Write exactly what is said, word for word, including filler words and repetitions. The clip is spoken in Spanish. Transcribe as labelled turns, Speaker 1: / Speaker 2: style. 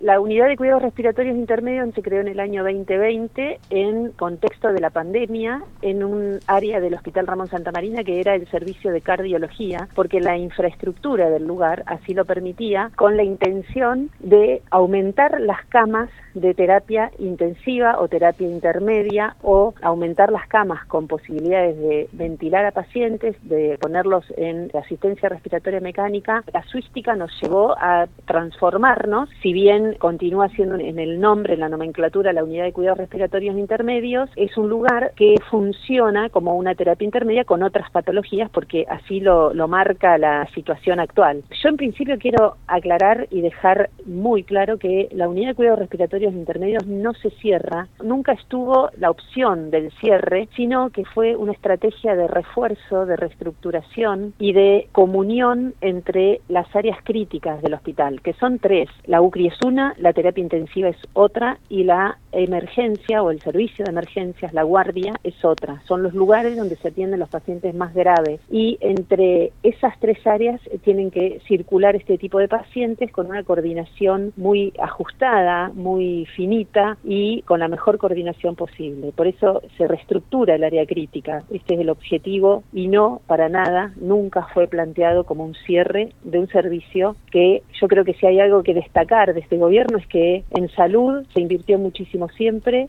Speaker 1: La unidad de cuidados respiratorios intermedios se creó en el año veinte veinte en contexto de la pandemia en un área del Hospital Ramón Santa Marina que era el servicio de cardiología, porque la infraestructura del lugar así lo permitía, con la intención de aumentar las camas de terapia intensiva o terapia intermedia o aumentar las camas con posibilidades de ventilar a pacientes, de ponerlos en asistencia respiratoria mecánica. La casuística nos llevó a transformarnos, si bien continúa siendo en el nombre, en la nomenclatura, la unidad de cuidados respiratorios intermedios, es un lugar que funciona como una terapia intermedia con otras patologías porque así lo, lo marca la situación actual. Yo en principio quiero aclarar y dejar muy claro que la unidad de cuidados respiratorios intermedios no se cierra, nunca estuvo la opción del cierre, sino que fue una estrategia de refuerzo, de reestructuración y de comunión entre las áreas críticas del hospital, que son tres. La U C R I es una, la terapia intensiva es otra y la emergencia o el servicio de emergencias, la guardia, es otra. Son los lugares donde se atienden los pacientes más graves y entre esas tres áreas tienen que circular este tipo de pacientes con una coordinación muy ajustada, muy finita y con la mejor coordinación posible. Por eso se reestructura el área crítica. Este es el objetivo y no, para nada, nunca fue planteado como un cierre de un servicio que yo creo que si hay algo que destacar de este gobierno es que en salud se invirtió muchísimo siempre